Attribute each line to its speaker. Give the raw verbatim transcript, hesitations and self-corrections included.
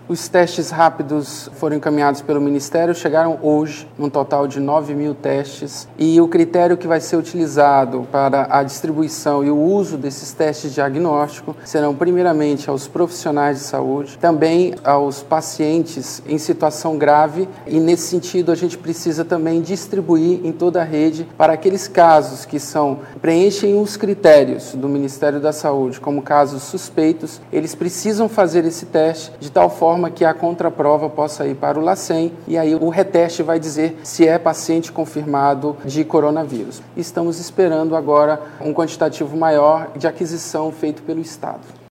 Speaker 1: Os testes rápidos foram encaminhados pelo Ministério, chegaram hoje, um total de nove mil testes, e o critério que vai ser utilizado para a distribuição e o uso desses testes de diagnóstico serão primeiramente aos profissionais de saúde, também aos pacientes em situação grave, e nesse sentido a gente precisa também distribuir em toda a rede para aqueles casos que são, preenchem os critérios do Ministério da Saúde como casos suspeitos, eles precisam fazer esse teste de tal forma que a contraprova possa ir para o LACEN e aí o reteste vai dizer se é paciente confirmado de coronavírus. Estamos esperando agora um quantitativo maior de aquisição feito pelo Estado.